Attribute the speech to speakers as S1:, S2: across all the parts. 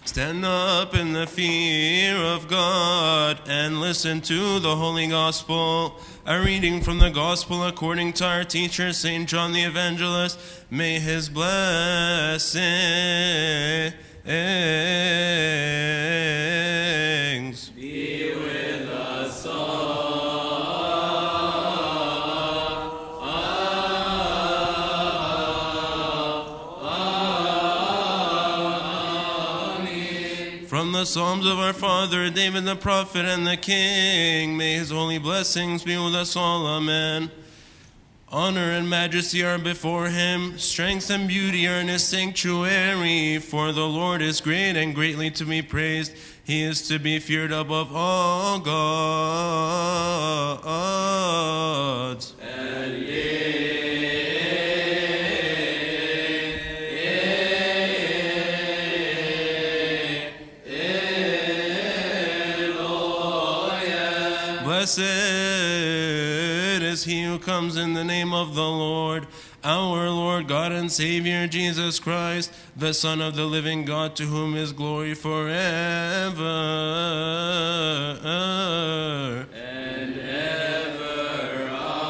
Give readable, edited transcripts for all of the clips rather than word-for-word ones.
S1: Stand up in the fear of God and listen to the Holy Gospel. A reading from the Gospel according to our teacher, St. John the Evangelist. May his blessings
S2: be with us all.
S1: From the Psalms of our father David the prophet and the king, may his holy blessings be with us all. Amen. Honor and majesty are before him, strength and beauty are in his sanctuary. For the Lord is great and greatly to be praised. He is to be feared above all gods. Blessed is he who comes in the name of the Lord, our Lord God and Savior Jesus Christ, the Son of the living God, to whom is glory forever
S2: And ever.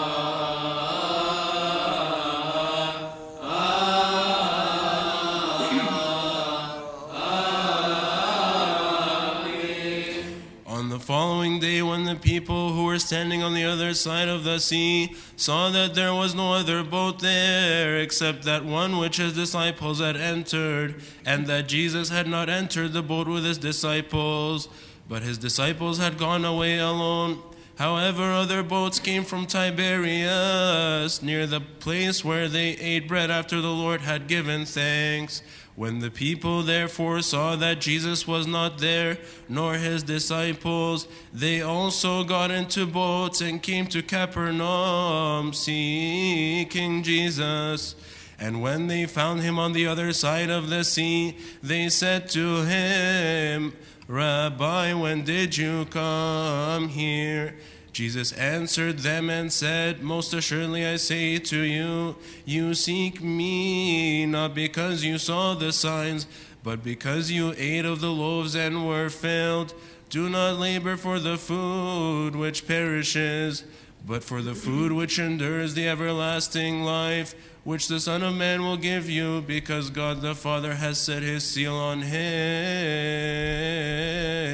S1: On the following day, when the people who were standing on the other side of the sea saw that there was no other boat there except that one which his disciples had entered, and that Jesus had not entered the boat with his disciples, but his disciples had gone away alone. However, other boats came from Tiberias, near the place where they ate bread after the Lord had given thanks. When the people therefore saw that Jesus was not there, nor his disciples, they also got into boats and came to Capernaum, seeking Jesus. And when they found him on the other side of the sea, they said to him, Rabbi, when did you come here? Jesus answered them and said, Most assuredly I say to you, you seek me, not because you saw the signs, but because you ate of the loaves and were filled. Do not labor for the food which perishes, but for the food which endures the everlasting life, which the Son of Man will give you, because God the Father has set his seal on him.